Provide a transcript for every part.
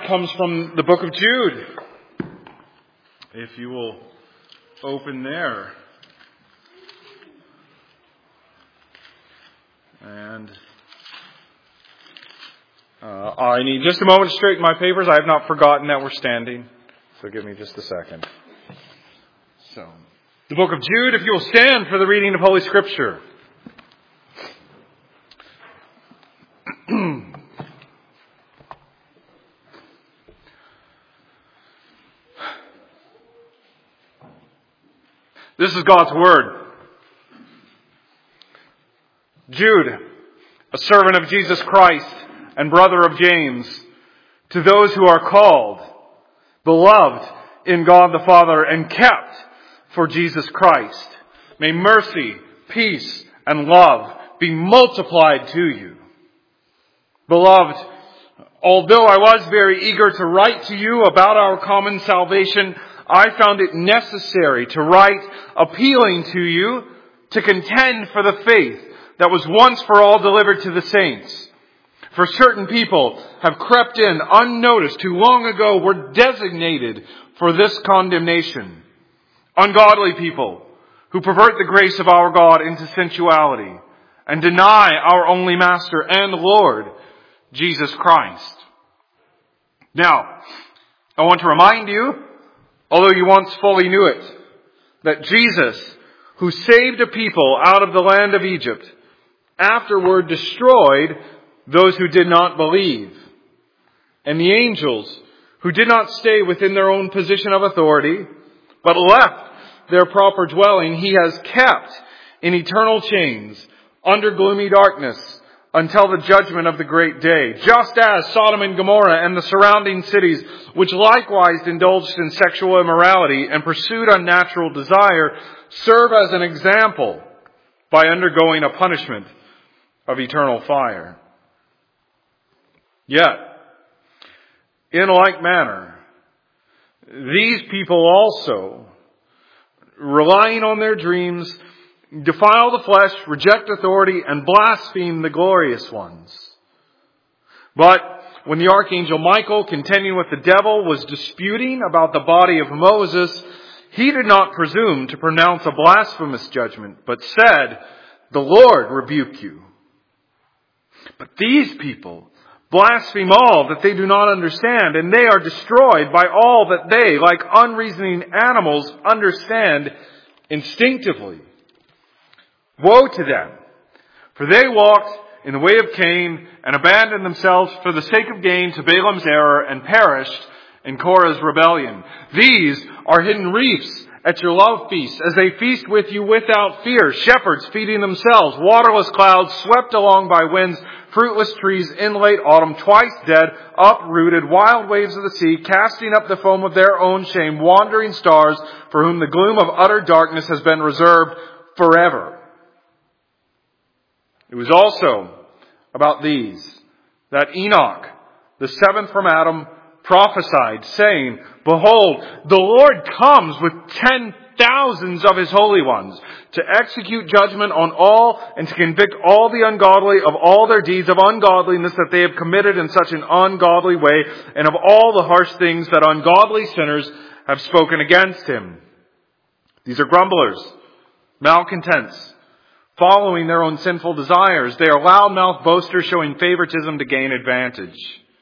tonight comes from the book of Jude. If you will open there. And I need just a moment to straighten my papers. I have not forgotten that we're standing. So give me just a second. So, the book of Jude, if you will stand for the reading of Holy Scripture. This is God's Word. Jude, a servant of Jesus Christ and brother of James, to those who are called, beloved in God the Father, and kept for Jesus Christ, may mercy, peace, and love be multiplied to you. Beloved, although I was very eager to write to you about our common salvation, I found it necessary to write appealing to you to contend for the faith that was once for all delivered to the saints. For certain people have crept in unnoticed who long ago were designated for this condemnation. Ungodly people who pervert the grace of our God into sensuality and deny our only Master and Lord, Jesus Christ. Now, I want to remind you, although you once fully knew it, that Jesus, who saved a people out of the land of Egypt, afterward destroyed those who did not believe. And the angels, who did not stay within their own position of authority, but left their proper dwelling, he has kept in eternal chains under gloomy darkness until the judgment of the great day. Just as Sodom and Gomorrah and the surrounding cities, which likewise indulged in sexual immorality and pursued unnatural desire, serve as an example by undergoing a punishment of eternal fire. Yet, in like manner, these people also, relying on their dreams, defile the flesh, reject authority, and blaspheme the glorious ones. But when the archangel Michael, contending with the devil, was disputing about the body of Moses, he did not presume to pronounce a blasphemous judgment, but said, "The Lord rebuke you." But these people blaspheme all that they do not understand, and they are destroyed by all that they, like unreasoning animals, understand instinctively. Woe to them, for they walked in the way of Cain and abandoned themselves for the sake of gain to Balaam's error and perished in Korah's rebellion. These are hidden reefs at your love feast, as they feast with you without fear, shepherds feeding themselves, waterless clouds swept along by winds, fruitless trees in late autumn, twice dead, uprooted, wild waves of the sea, casting up the foam of their own shame, wandering stars for whom the gloom of utter darkness has been reserved forever. It was also about these that Enoch, the seventh from Adam, prophesied, saying, "Behold, the Lord comes with 10,000s of his holy ones to execute judgment on all and to convict all the ungodly of all their deeds of ungodliness that they have committed in such an ungodly way, and of all the harsh things that ungodly sinners have spoken against him." These are grumblers, malcontents, following their own sinful desires. They are loud-mouthed boasters, showing favoritism to gain advantage.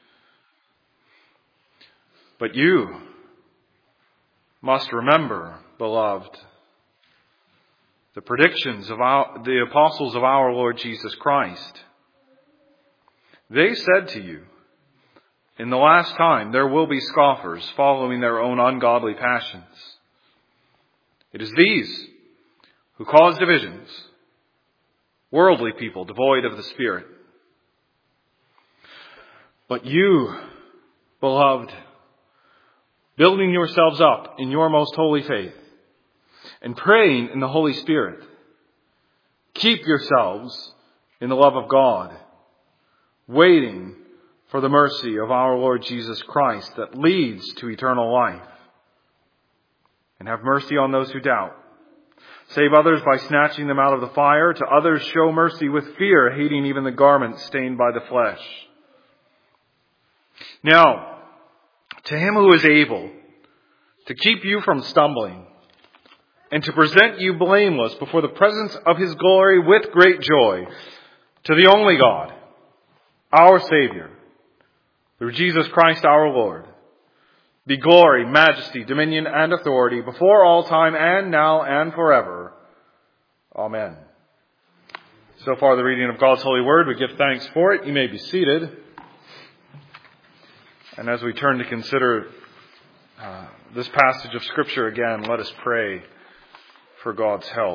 But you must remember, beloved, the predictions of the apostles of our Lord Jesus Christ. They said to you, "In the last time there will be scoffers following their own ungodly passions." It is these who cause divisions, worldly people devoid of the Spirit. But you, beloved, building yourselves up in your most holy faith and praying in the Holy Spirit, keep yourselves in the love of God, waiting for the mercy of our Lord Jesus Christ that leads to eternal life. And have mercy on those who doubt. Save others by snatching them out of the fire. To others show mercy with fear, hating even the garment stained by the flesh. Now, To him who is able to keep you from stumbling and to present you blameless before the presence of his glory with great joy, to the only God, our Savior, through Jesus Christ our Lord, be glory, majesty, dominion, and authority before all time and now and forever. Amen. So far the reading of God's holy word. We give thanks for it. You may be seated. And as we turn to consider this passage of Scripture again, let us pray for God's help.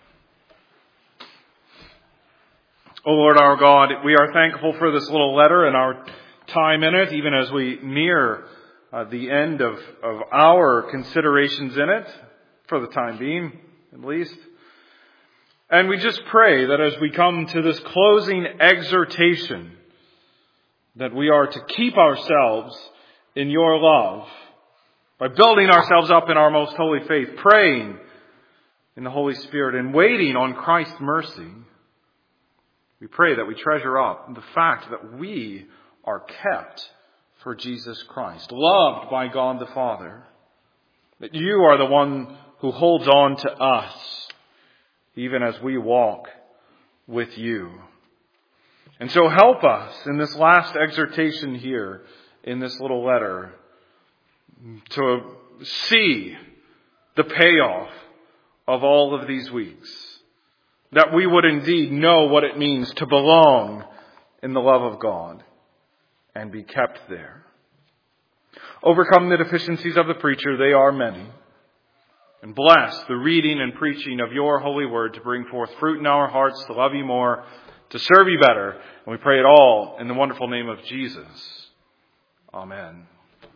O Lord our God, we are thankful for this little letter and our time in it, even as we near the end of our considerations in it, for the time being, at least. And we just pray that as we come to this closing exhortation, that we are to keep ourselves in your love by building ourselves up in our most holy faith, praying in the Holy Spirit and waiting on Christ's mercy. We pray that we treasure up the fact that we are kept for Jesus Christ, loved by God the Father, that you are the one who holds on to us, even as we walk with you. And so help us in this last exhortation here in this little letter to see the payoff of all of these weeks, that we would indeed know what it means to belong in the love of God and be kept there. Overcome the deficiencies of the preacher, they are many. And bless the reading and preaching of your holy word to bring forth fruit in our hearts, to love you more, to serve you better. And we pray it all in the wonderful name of Jesus. Amen.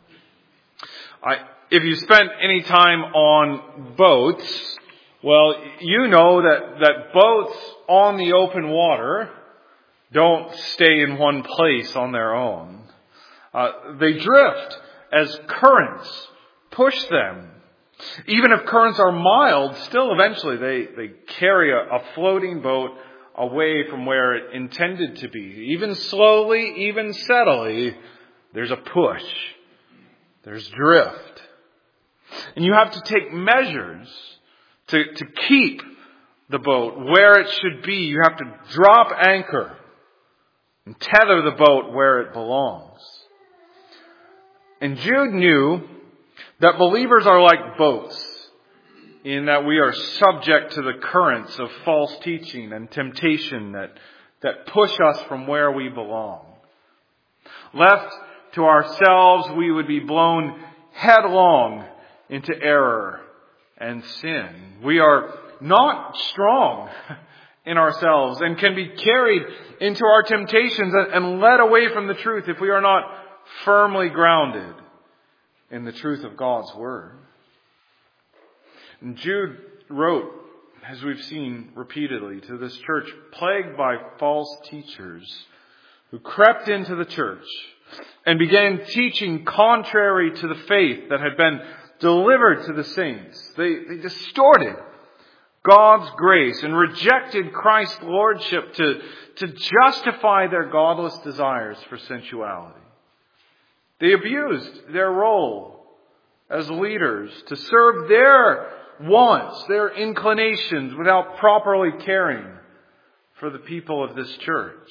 If you spent any time on boats, well, you know that boats on the open water don't stay in one place on their own. They drift as currents push them. Even if currents are mild, still eventually they carry a floating boat away from where it intended to be. Even slowly, even steadily, there's a push. There's drift. And you have to take measures to keep the boat where it should be. You have to drop anchor and tether the boat where it belongs. And Jude knew that believers are like boats, in that we are subject to the currents of false teaching and temptation that push us from where we belong. Left to ourselves, we would be blown headlong into error and sin. We are not strong in ourselves and can be carried into our temptations and led away from the truth if we are not firmly grounded in the truth of God's Word. And Jude wrote, as we've seen repeatedly, to this church plagued by false teachers who crept into the church and began teaching contrary to the faith that had been delivered to the saints. They distorted God's grace and rejected Christ's lordship to justify their godless desires for sensuality. They abused their role as leaders to serve their wants, their inclinations, without properly caring for the people of this church.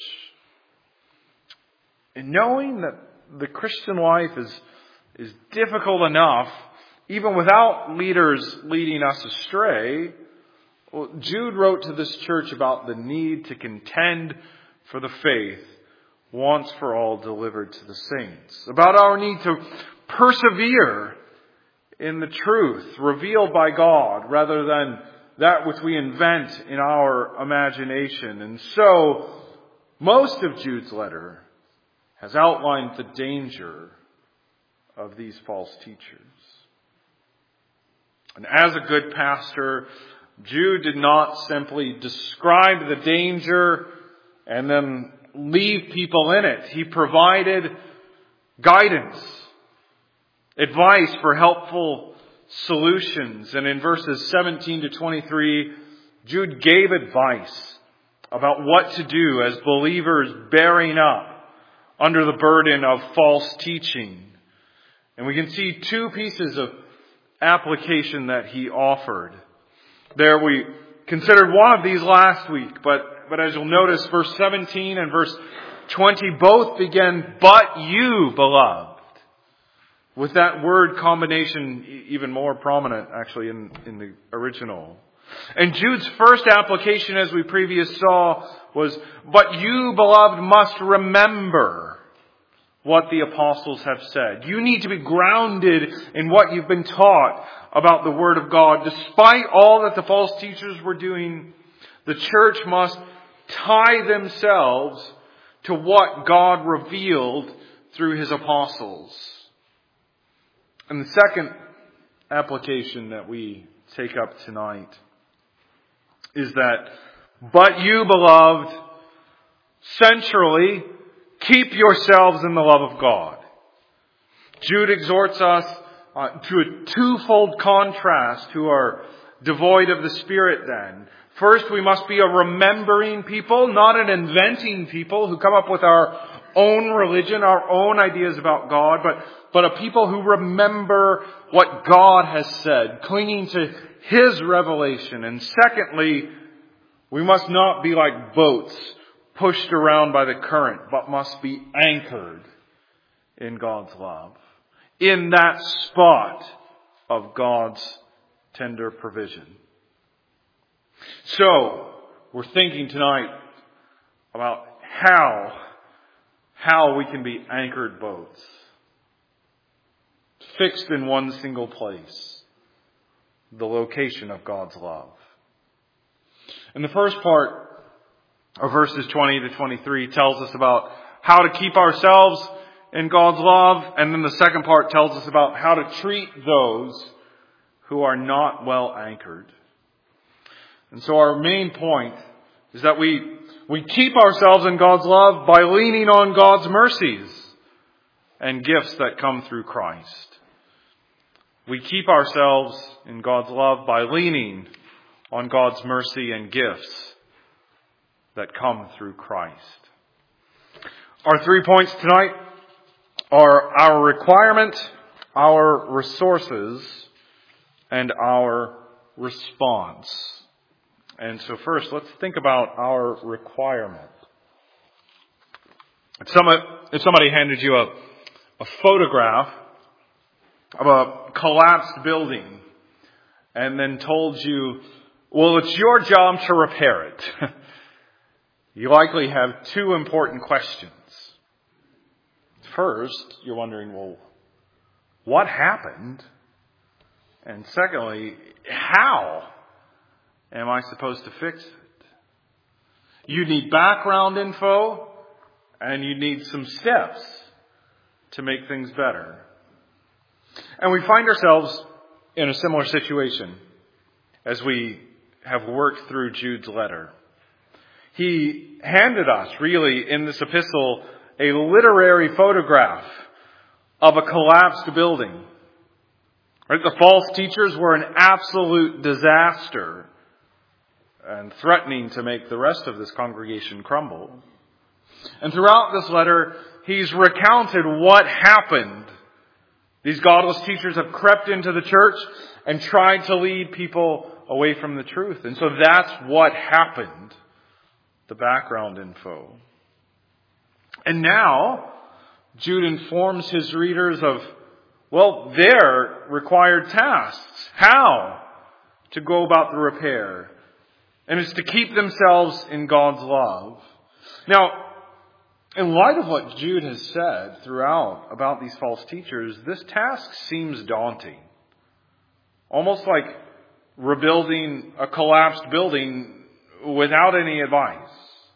And knowing that the Christian life is difficult enough, even without leaders leading us astray, Jude wrote to this church about the need to contend for the faith once for all delivered to the saints, about our need to persevere in the truth revealed by God rather than that which we invent in our imagination. And so, most of Jude's letter has outlined the danger of these false teachers. And as a good pastor, Jude did not simply describe the danger and then leave people in it. He provided guidance, advice for helpful solutions. And in verses 17 to 23, Jude gave advice about what to do as believers bearing up under the burden of false teaching And we can see two pieces of application that he offered. There we considered one of these last week, but as you'll notice, verse 17 and verse 20 both begin, "But you, beloved," with that word combination even more prominent actually in the original. And Jude's first application, as we previously saw, was, "But you, beloved, must remember what the apostles have said." You need to be grounded in what you've been taught about the Word of God. Despite all that the false teachers were doing, the church must tie themselves to what God revealed through His apostles. And the second application that we take up tonight is that, "But you, beloved, centrally, keep yourselves in the love of God." Jude exhorts us to a twofold contrast who are devoid of the Spirit then. First, we must be a remembering people, not an inventing people who come up with our own religion, our own ideas about God, but a people who remember what God has said, clinging to His revelation. And secondly, we must not be like boats pushed around by the current, but must be anchored in God's love, in that spot of God's tender provision. So, we're thinking tonight about how we can be anchored boats, fixed in one single place, the location of God's love. And the first part of verses 20 to 23 tells us about how to keep ourselves in God's love, and then the second part tells us about how to treat those who are not well anchored. And so our main point is that we keep ourselves in God's love by leaning on God's mercies and gifts that come through Christ. We keep ourselves in God's love by leaning on God's mercy and gifts that come through Christ. Our 3 points tonight are our requirement, our resources, and our response. And so first, let's think about our requirement. If somebody handed you a photograph of a collapsed building and then told you, well, it's your job to repair it, you likely have two important questions. First, you're wondering, well, what happened? And secondly, how am I supposed to fix it? You need background info, and you need some steps to make things better. And we find ourselves in a similar situation as we have worked through Jude's letter. He handed us, really, in this epistle, a literary photograph of a collapsed building. Right? The false teachers were an absolute disaster and threatening to make the rest of this congregation crumble. And throughout this letter, he's recounted what happened. These godless teachers have crept into the church and tried to lead people away from the truth. And so that's what happened. The background info. And now, Jude informs his readers of, well, their required tasks. How to go about the repair. And it's to keep themselves in God's love. Now, in light of what Jude has said throughout about these false teachers, this task seems daunting. Almost like rebuilding a collapsed building without any advice.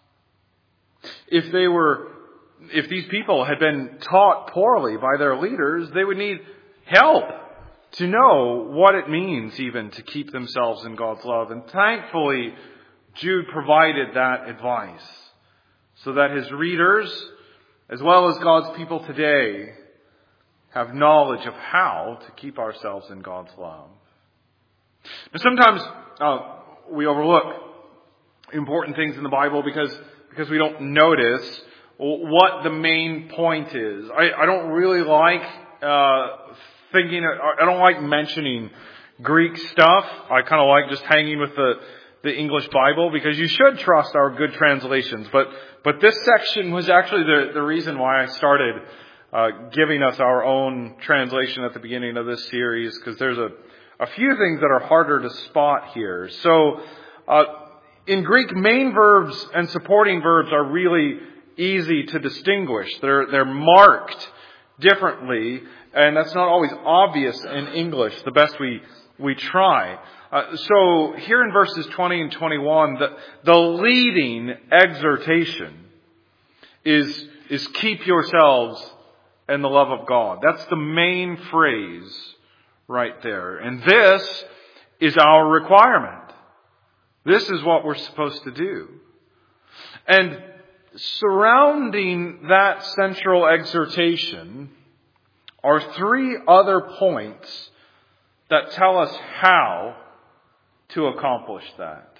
If these people had been taught poorly by their leaders, they would need help to know what it means even to keep themselves in God's love. And thankfully, Jude provided that advice so that his readers, as well as God's people today, have knowledge of how to keep ourselves in God's love. Now, sometimes we overlook important things in the Bible because we don't notice what the main point is. I don't really like I don't like mentioning Greek stuff. I kind of like just hanging with the English Bible, because you should trust our good translations. But this section was actually the reason why I started giving us our own translation at the beginning of this series, because there's a few things that are harder to spot here. So, in Greek, main verbs and supporting verbs are really easy to distinguish. They're marked differently, and that's not always obvious in English, the best we try. So here in verses 20 and 21, the leading exhortation is keep yourselves in the love of God. That's the main phrase right there. And this is our requirement. This is what we're supposed to do. And surrounding that central exhortation are three other points that tell us how to accomplish that.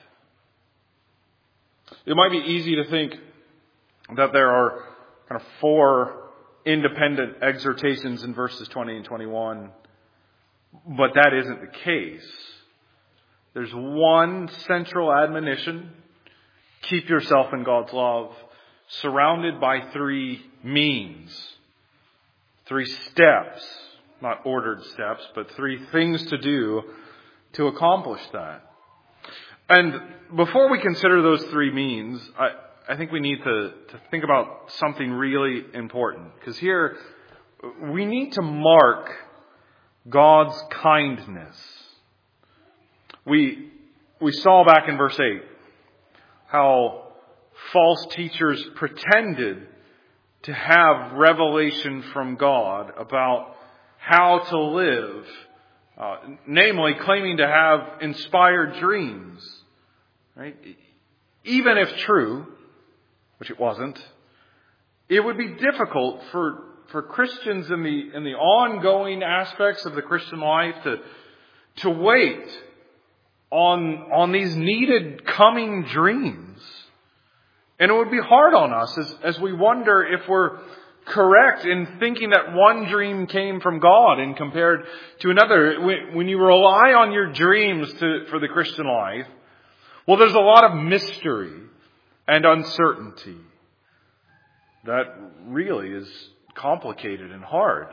It might be easy to think that there are kind of four independent exhortations in verses 20 and 21, but that isn't the case. There's one central admonition: keep yourself in God's love, surrounded by three means, three steps, not ordered steps, but three things to do to accomplish that. And before we consider those three means, I think we need to think about something really important. Because here, we need to mark God's kindness. We saw back in verse 8 how false teachers pretended to have revelation from God about how to live, namely claiming to have inspired dreams. Right? Even if true, which it wasn't, it would be difficult for Christians in the ongoing aspects of the Christian life to wait on these needed coming dreams. And it would be hard on us as we wonder if we're correct in thinking that one dream came from God and compared to another. When you rely on your dreams for the Christian life, well, there's a lot of mystery and uncertainty that really is complicated and hard.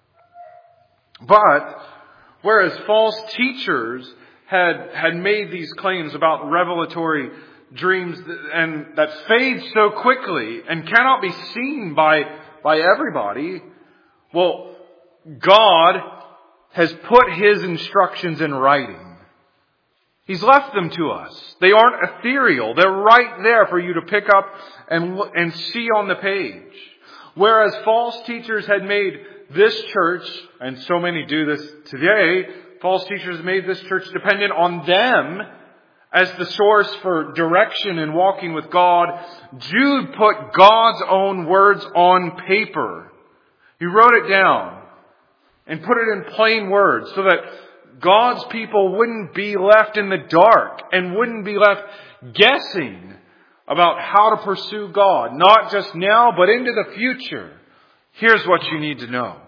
But whereas false teachers had made these claims about revelatory dreams and that fade so quickly and cannot be seen by everybody, well, God has put His instructions in writing. He's left them to us. They aren't ethereal. They're right there for you to pick up and see on the page. Whereas false teachers had made this church, and so many do this today, false teachers made this church dependent on them as the source for direction in walking with God. Jude put God's own words on paper. He wrote it down and put it in plain words so that God's people wouldn't be left in the dark and wouldn't be left guessing about how to pursue God, not just now, but into the future. Here's what you need to know.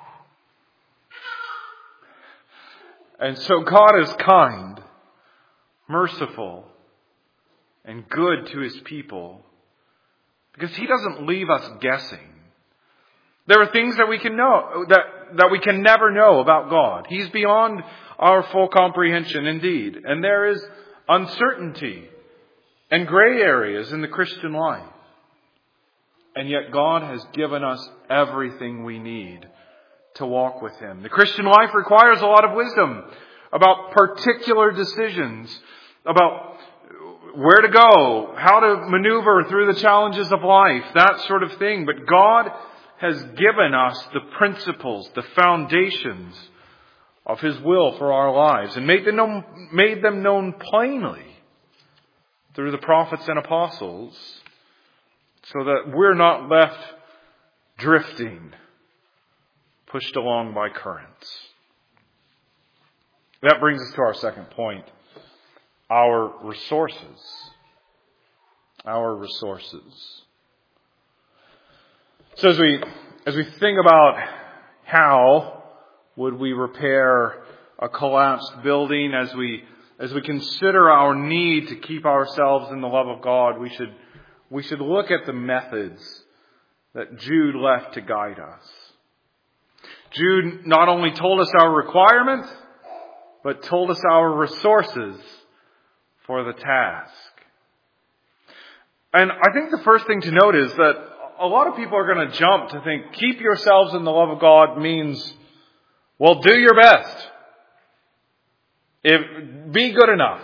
And so God is kind, merciful, and good to His people because He doesn't leave us guessing. There are things that we can know, that we can never know about God. He's beyond our full comprehension indeed. And there is uncertainty and gray areas in the Christian life. And yet God has given us everything we need to walk with Him. The Christian life requires a lot of wisdom about particular decisions, about where to go, how to maneuver through the challenges of life, that sort of thing. But God has given us the principles, the foundations of His will for our lives and made them known plainly through the prophets and apostles so that we're not left drifting, pushed along by currents. That brings us to our second point, our resources. Our resources. So as we think about How would we repair a collapsed building? As we consider our need to keep ourselves in the love of God, we should look at the methods that Jude left to guide us. Jude not only told us our requirements, but told us our resources for the task. And I think the first thing to note is that a lot of people are going to jump to think, keep yourselves in the love of God means, well, do your best. Be good enough.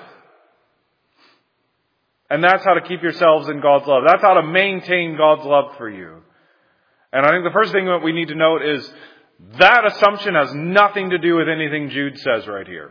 And that's how to keep yourselves in God's love. That's how to maintain God's love for you. And I think the first thing that we need to note is that assumption has nothing to do with anything Jude says right here.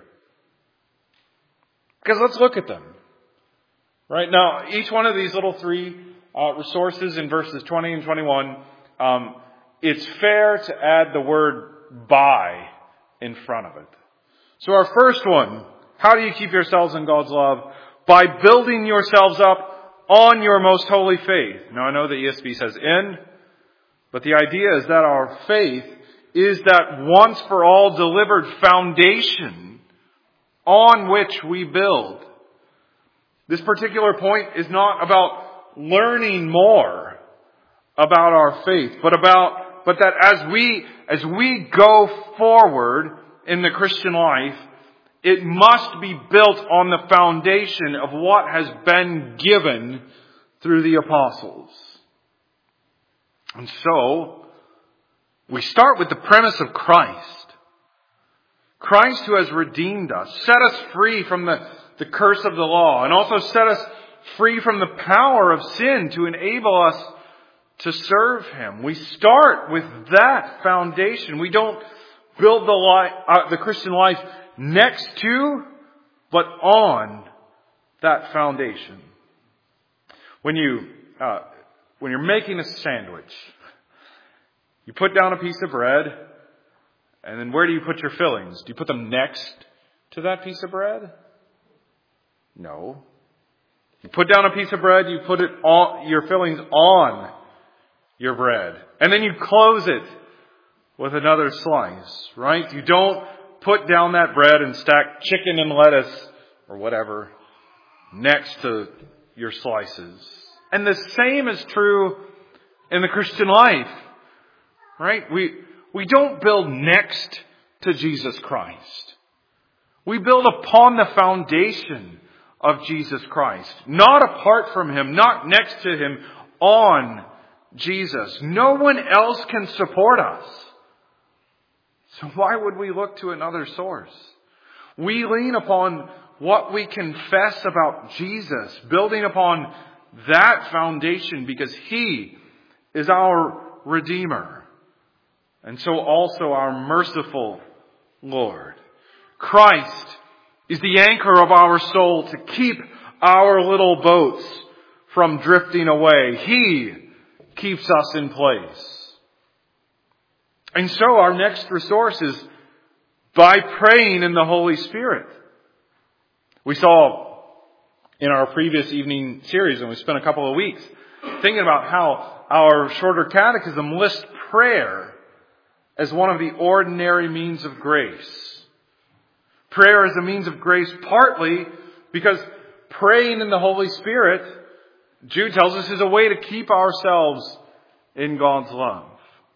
Because let's look at them. Right now, each one of these little three resources in verses 20 and 21, it's fair to add the word by in front of it. So our first one, how do you keep yourselves in God's love? By building yourselves up on your most holy faith. Now I know the ESV says in, but the idea is that our faith is that once for all delivered foundation on which we build. This particular point is not about learning more about our faith, but that as we go forward in the Christian life, it must be built on the foundation of what has been given through the apostles. And so, we start with the premise of Christ. Christ who has redeemed us, set us free from the curse of the law, and also set us free from the power of sin to enable us to serve Him. We start with that foundation. We don't build the Christian life next to, but on that foundation. When you're making a sandwich, you put down a piece of bread, and then where do you put your fillings? Do you put them next to that piece of bread? No. You put down a piece of bread, you put your fillings on your bread. And then you close it with another slice, right? You don't put down that bread and stack chicken and lettuce or whatever next to your slices. And the same is true in the Christian life, right? We don't build next to Jesus Christ. We build upon the foundation of Jesus Christ. Not apart from Him, not next to Him, on Jesus. No one else can support us. So why would we look to another source? We lean upon what we confess about Jesus, building upon that foundation because He is our Redeemer. And so also our merciful Lord. Christ is the anchor of our soul to keep our little boats from drifting away. He keeps us in place. And so our next resource is by praying in the Holy Spirit. We saw in our previous evening series, and we spent a couple of weeks thinking about how our shorter catechism lists prayer as one of the ordinary means of grace. Prayer is a means of grace partly because praying in the Holy Spirit, Jude tells us, is a way to keep ourselves in God's love.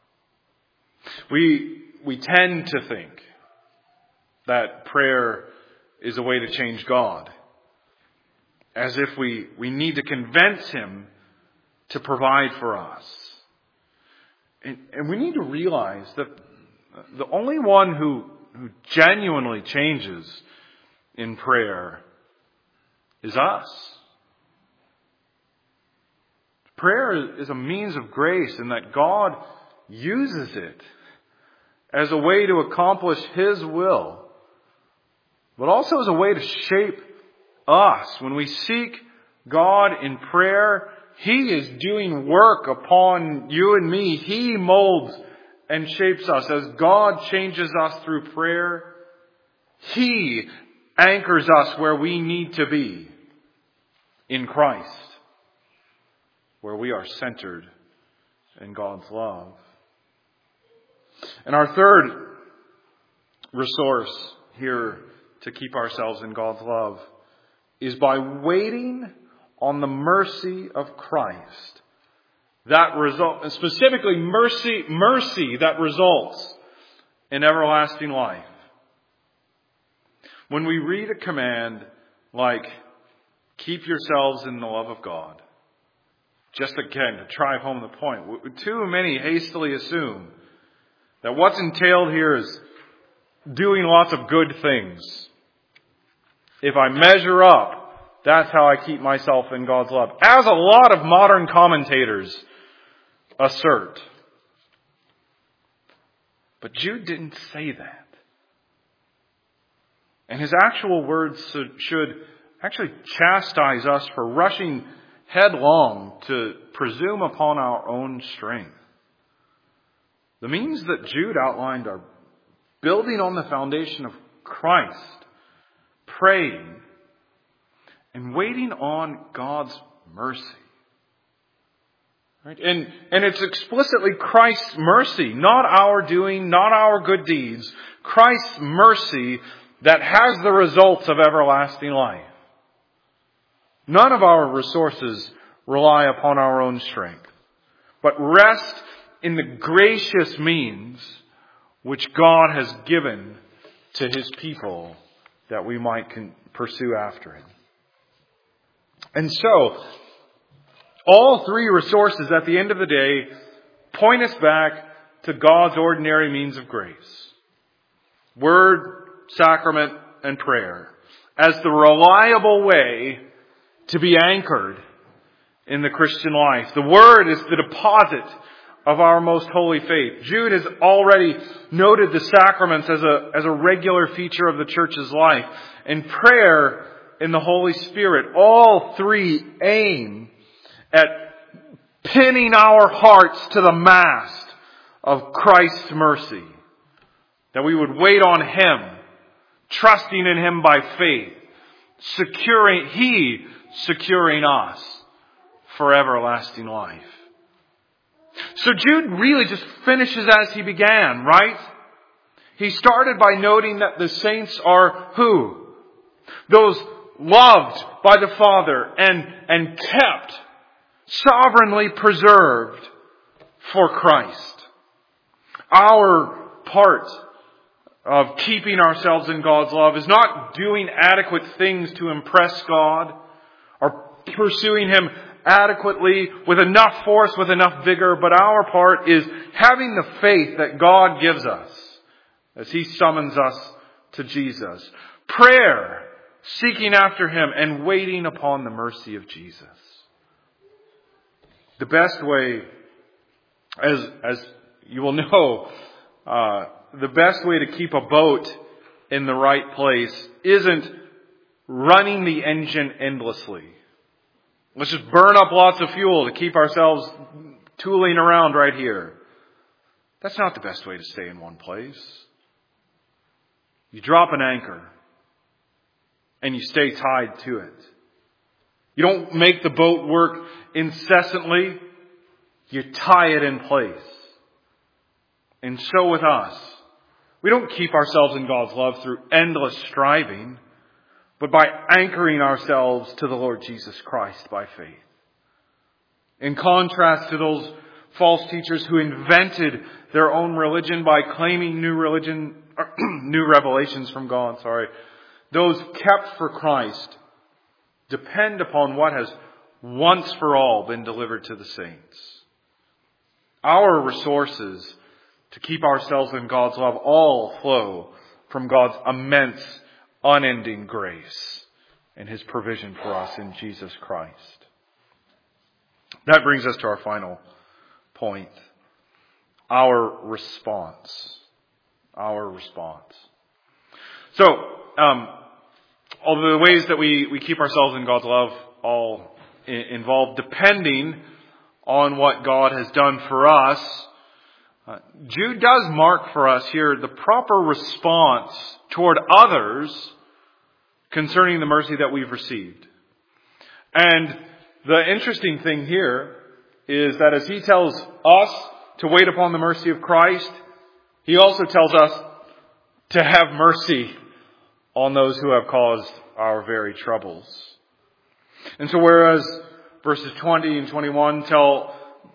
We tend to think that prayer is a way to change God, as if we need to convince Him to provide for us. And we need to realize that the only one who genuinely changes in prayer is us. Prayer is a means of grace in that God uses it as a way to accomplish His will, but also as a way to shape us. When we seek God in prayer, He is doing work upon you and me. He molds and shapes us. As God changes us through prayer, He anchors us where we need to be in Christ, where we are centered in God's love. And our third resource here to keep ourselves in God's love is by waiting on the mercy of Christ. That result, specifically mercy that results in everlasting life. When we read a command like, keep yourselves in the love of God, just again, to drive home the point, too many hastily assume that what's entailed here is doing lots of good things. If I measure up, that's how I keep myself in God's love. As a lot of modern commentators assert. But Jude didn't say that. And his actual words should actually chastise us for rushing headlong to presume upon our own strength. The means that Jude outlined are building on the foundation of Christ, praying, and waiting on God's mercy. Right? And it's explicitly Christ's mercy, not our doing, not our good deeds. Christ's mercy that has the results of everlasting life. None of our resources rely upon our own strength, but rest in the gracious means which God has given to His people that we might pursue after Him. And so, all three resources at the end of the day point us back to God's ordinary means of grace. Word, sacrament, and prayer as the reliable way to be anchored in the Christian life. The Word is the deposit of our most holy faith. Jude has already noted the sacraments as a regular feature of the church's life. And prayer in the Holy Spirit. All three aim at pinning our hearts to the mast of Christ's mercy. That we would wait on Him, trusting in Him by faith, securing us for everlasting life. So Jude really just finishes as he began, right? He started by noting that the saints are who? Those loved by the Father and kept, sovereignly preserved for Christ. Our part of keeping ourselves in God's love is not doing adequate things to impress God or pursuing Him adequately with enough force, with enough vigor, but our part is having the faith that God gives us as He summons us to Jesus. Prayer, seeking after Him and waiting upon the mercy of Jesus. The best way, as you will know, the best way to keep a boat in the right place isn't running the engine endlessly. Let's just burn up lots of fuel to keep ourselves tooling around right here. That's not the best way to stay in one place. You drop an anchor and you stay tied to it. You don't make the boat work incessantly. You tie it in place. And so with us, we don't keep ourselves in God's love through endless striving, but by anchoring ourselves to the Lord Jesus Christ by faith. In contrast to those false teachers who invented their own religion by claiming new revelations from God, those kept for Christ depend upon what has once for all been delivered to the saints. Our resources to keep ourselves in God's love all flow from God's immense, unending grace and His provision for us in Jesus Christ. That brings us to our final point. Our response. Our response. So, although the ways that we keep ourselves in God's love all involve depending on what God has done for us, Jude does mark for us here the proper response toward others concerning the mercy that we've received. And the interesting thing here is that as he tells us to wait upon the mercy of Christ, He also tells us to have mercy on those who have caused our very troubles. And so whereas verses 20 and 21 tell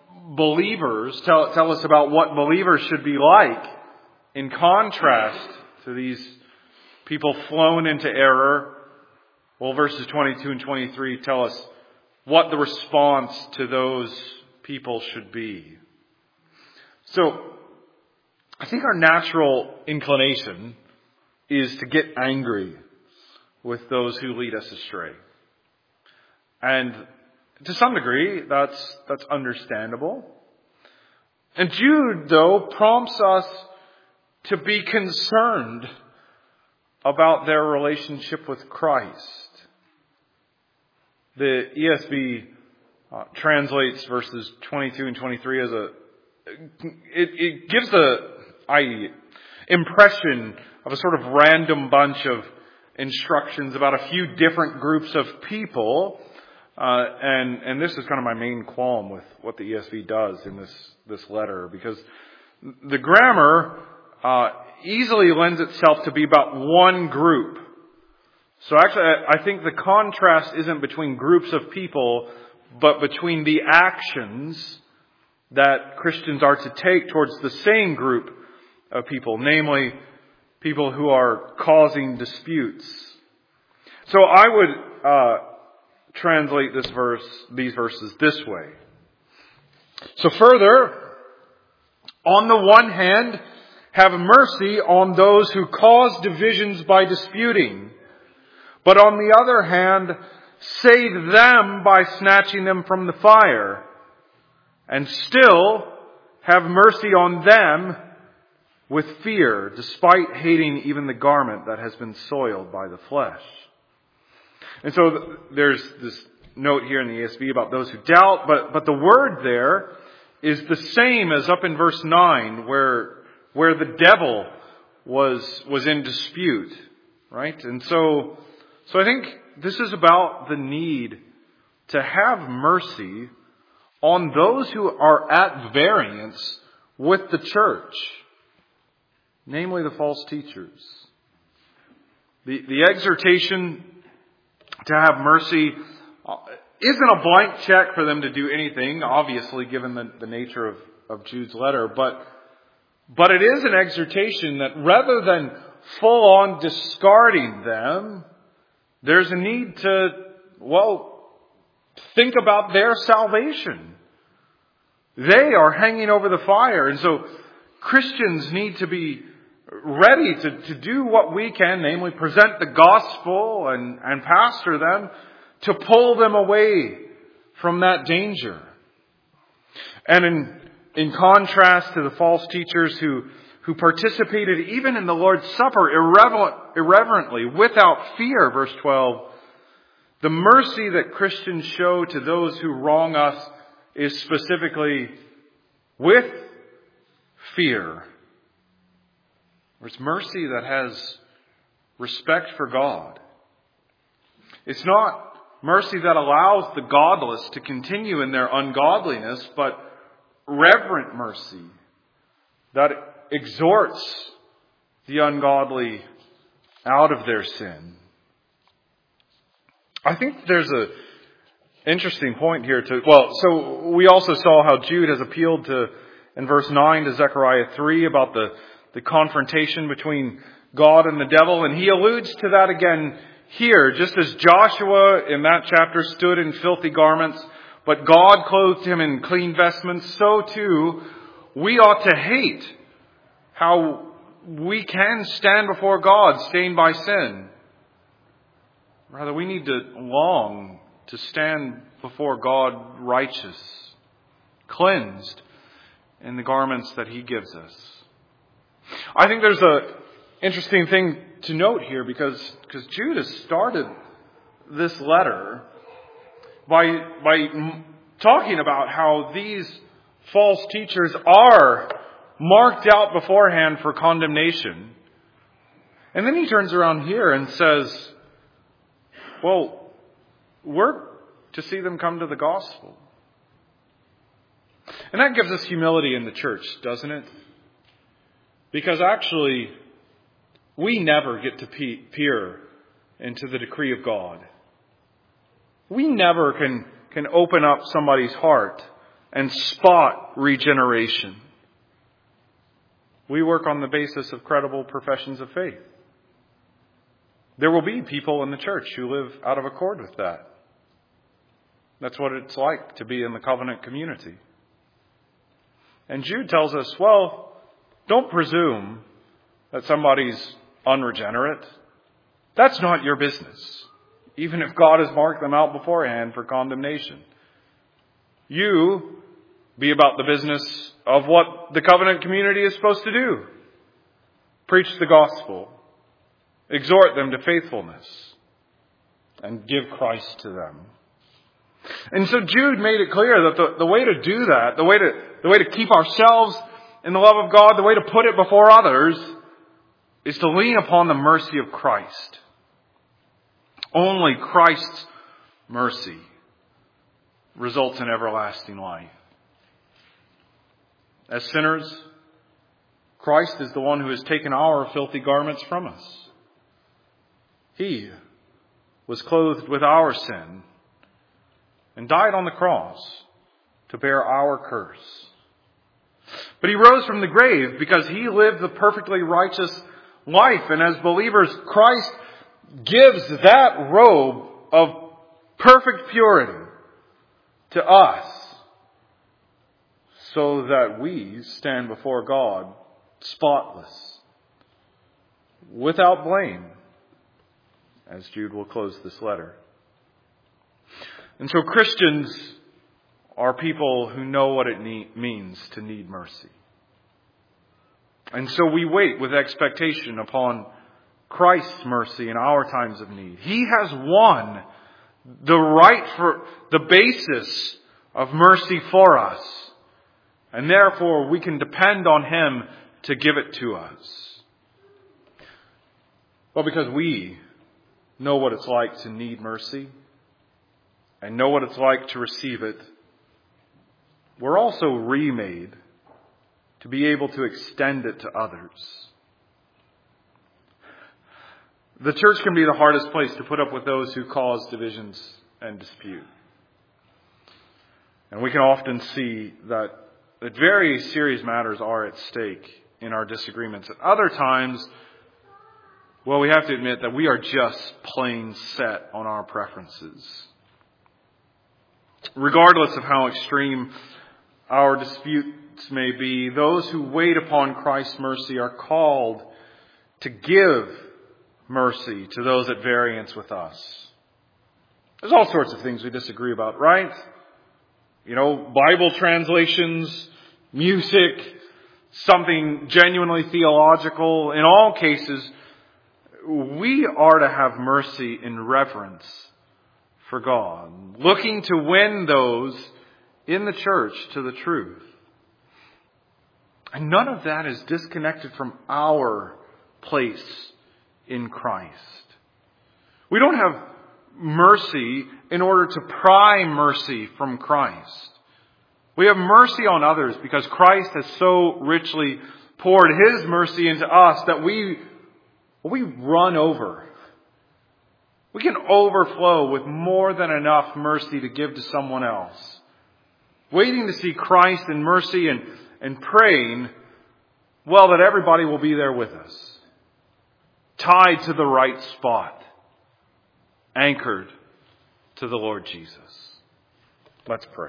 us about what believers should be like in contrast to these people flown into error, well, verses 22 and 23 tell us what the response to those people should be. So, I think our natural inclination is to get angry with those who lead us astray. And to some degree, that's understandable. And Jude, though, prompts us to be concerned about their relationship with Christ. The ESV translates verses 22 and 23 as it gives the impression of a sort of random bunch of instructions about a few different groups of people. And this is kind of my main qualm with what the ESV does in this letter, because the grammar easily lends itself to be about one group. So actually, I think the contrast isn't between groups of people, but between the actions that Christians are to take towards the same group of people, namely people who are causing disputes. So I would translate these verses this way. So further, on the one hand, have mercy on those who cause divisions by disputing, but on the other hand, save them by snatching them from the fire, and still have mercy on them with fear, despite hating even the garment that has been soiled by the flesh. And so there's this note here in the ESV about those who doubt, but the word there is the same as up in verse 9, where the devil was in dispute, right? And so I think this is about the need to have mercy on those who are at variance with the church, namely the false teachers. The exhortation to have mercy isn't a blank check for them to do anything, obviously, given the nature of Jude's letter, but it is an exhortation that rather than full on discarding them, there's a need to, think about their salvation. They are hanging over the fire, and so Christians need to be ready to do what we can, namely present the gospel and pastor them to pull them away from that danger. And in contrast to the false teachers who participated even in the Lord's Supper irreverently, without fear, verse 12, the mercy that Christians show to those who wrong us is specifically with fear. It's mercy that has respect for God. It's not mercy that allows the godless to continue in their ungodliness, but reverent mercy that exhorts the ungodly out of their sin. I think there's an interesting point here so we also saw how Jude has appealed to, in verse 9, to Zechariah 3 about the confrontation between God and the devil, and he alludes to that again here, just as Joshua in that chapter stood in filthy garments, but God clothed him in clean vestments, so too we ought to hate how we can stand before God stained by sin. Rather, we need to long to stand before God righteous, cleansed in the garments that He gives us. I think there's an interesting thing to note here because Jude has started this letter by talking about how these false teachers are marked out beforehand for condemnation. And then he turns around here and says, we're to see them come to the gospel. And that gives us humility in the church, doesn't it? Because actually, we never get to peer into the decree of God. We never can open up somebody's heart and spot regeneration. We work on the basis of credible professions of faith. There will be people in the church who live out of accord with that. That's what it's like to be in the covenant community. And Jude tells us, well, don't presume that somebody's unregenerate. That's not your business, even if God has marked them out beforehand for condemnation. You be about the business of what the covenant community is supposed to do. Preach the gospel. Exhort them to faithfulness. And give Christ to them. And so Jude made it clear that the way to do that, the way to keep ourselves in the love of God, the way to put it before others, is to lean upon the mercy of Christ. Only Christ's mercy results in everlasting life. As sinners, Christ is the one who has taken our filthy garments from us. He was clothed with our sin and died on the cross to bear our curse. But he rose from the grave because he lived the perfectly righteous life. And as believers, Christ gives that robe of perfect purity to us so that we stand before God spotless, without blame, as Jude will close this letter. And so Christians are people who know what it means to need mercy. And so we wait with expectation upon Christ's mercy in our times of need. He has won the right for the basis of mercy for us. And therefore we can depend on Him to give it to us. Well, because we know what it's like to need mercy and know what it's like to receive it, we're also remade to be able to extend it to others. The church can be the hardest place to put up with those who cause divisions and dispute. And we can often see that very serious matters are at stake in our disagreements. At other times, well, we have to admit that we are just plain set on our preferences. Regardless of how extreme our disputes may be, those who wait upon Christ's mercy are called to give mercy to those at variance with us. There's all sorts of things we disagree about, right? Bible translations, music, something genuinely theological. In all cases, we are to have mercy in reverence for God, looking to win those in the church to the truth. And none of that is disconnected from our place in Christ. We don't have mercy in order to pry mercy from Christ. We have mercy on others because Christ has so richly poured His mercy into us that we run over. We can overflow with more than enough mercy to give to someone else. Waiting to see Christ in mercy and praying, well, that everybody will be there with us. Tied to the right spot. Anchored to the Lord Jesus. Let's pray.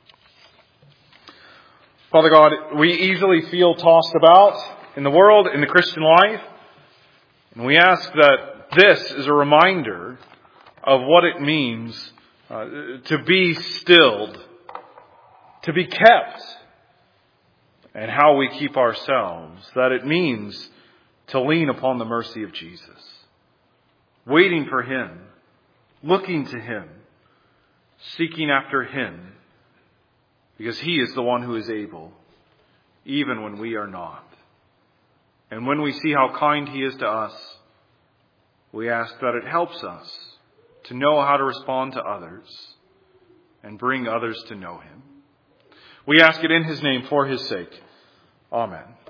Father God, we easily feel tossed about in the world, in the Christian life. And we ask that this is a reminder of what it means to be stilled, to be kept, and how we keep ourselves. That it means to lean upon the mercy of Jesus. Waiting for Him, looking to Him, seeking after Him, because He is the one who is able, even when we are not. And when we see how kind He is to us, we ask that it helps us to know how to respond to others and bring others to know Him. We ask it in His name for His sake. Amen.